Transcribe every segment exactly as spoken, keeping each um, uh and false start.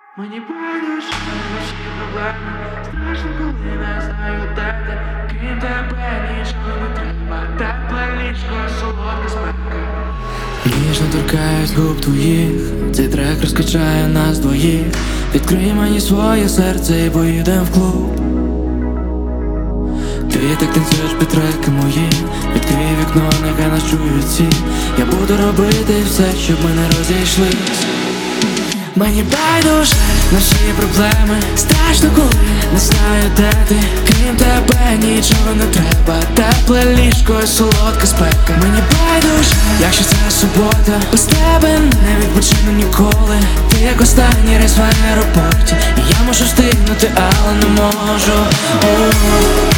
Мені байдуже на всі проблеми. Страшно, коли не знаю, де ти. Крім тебе нічого не треба. Тепле ліжко, солодка спека. Ніжно торкаюсь губ твоїх, цей трек розкачає нас двоїх. Відкрий мені своє серце і поїдем в клуб. Ти так танцюєш під треки мої. Відкрий вікно, нехай нас чують всі. Я буду робити все, щоб ми не розійшлись. Мені байдуже на всі проблеми. Страшно, коли не знаю, де ти. Крім тебе нічого не треба. Тепле ліжко і солодка спека. Мені байдуже, якщо це субота. Без тебе не відпочину ніколи. Ти як останній рейс в аеропорті. І я можу встигнути, але не можу. О-о-о.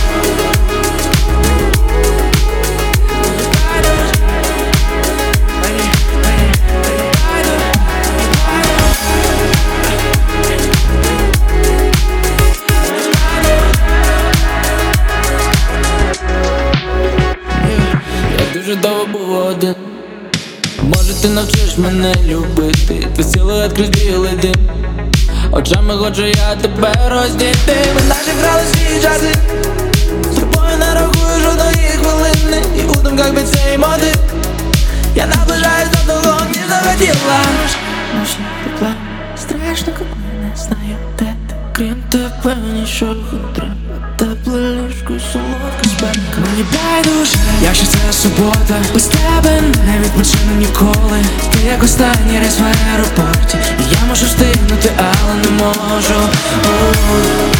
Дуже довго був один. Може ти навчиш мене любити. Твій силует крізь білий дим. Очами хочу я тебе роздіти. Ми наші грали свій час. З тобою не рахую жодної хвилини. І у думках під цей мотив. Я наближаюсь до того, ніж захотіла. Наші проблеми. Страшно, коли не знаю, де ти. Крім тебе нічого не треба. Тепле ліжко, солодка спека. Мені байдуже, якщо це субота. Без тебе не відпочину ніколи. Ти як останній рейс в аеропорті. І я можу встигнути, але не можу. О-о-о.